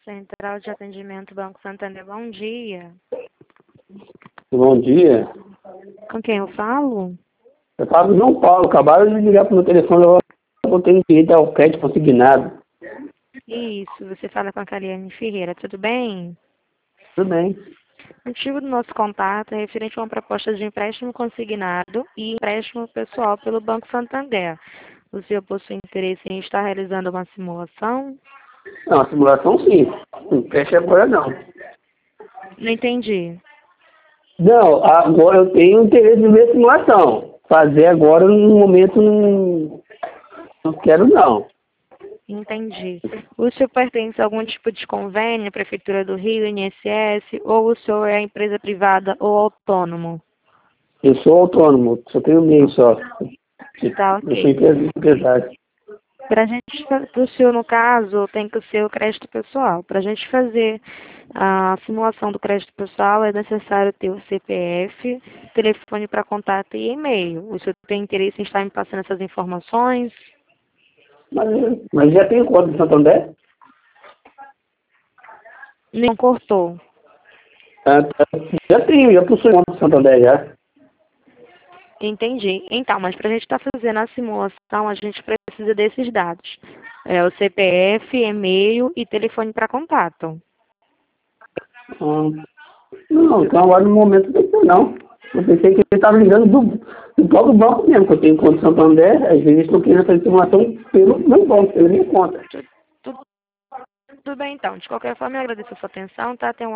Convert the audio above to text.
Central de Atendimento Banco Santander, bom dia. Bom dia. Com quem eu falo? Eu falo do João Paulo. Acabaram de ligar para o meu telefone. Eu tenho direito ao crédito consignado. Isso, você fala com a Cariane Ferreira, tudo bem? Tudo bem. O motivo do nosso contato é referente a uma proposta de empréstimo consignado e empréstimo pessoal pelo Banco Santander. O senhor possui interesse em estar realizando uma simulação? Não, a simulação sim. Não fecha agora não. Não entendi. Não, agora eu tenho interesse em ver a simulação. Fazer agora no momento não quero não. Entendi. O senhor pertence a algum tipo de convênio, Prefeitura do Rio, INSS, ou o senhor é empresa privada ou autônomo? Eu sou autônomo, só tenho meio só. Tá, Eu sou ok. empresário. Para o senhor, no caso, tem que ser o crédito pessoal. Para a gente fazer a simulação do crédito pessoal, é necessário ter o CPF, telefone para contato e e-mail. O senhor tem interesse em estar me passando essas informações? Mas já tem conta do Santander? Não cortou. Já tenho, já possui conta do Santander já. Entendi. Então, mas para a gente estar fazendo a simulação, a gente precisa desses dados. É o CPF, e-mail e telefone para contato. Não, então agora no momento não. Eu pensei que ele estava ligando do próprio banco mesmo, que eu tenho conta do Santander, às vezes estou querendo fazer simulação pelo meu banco, pela minha conta. Tudo bem, então. De qualquer forma, eu agradeço a sua atenção, tá? Tenha um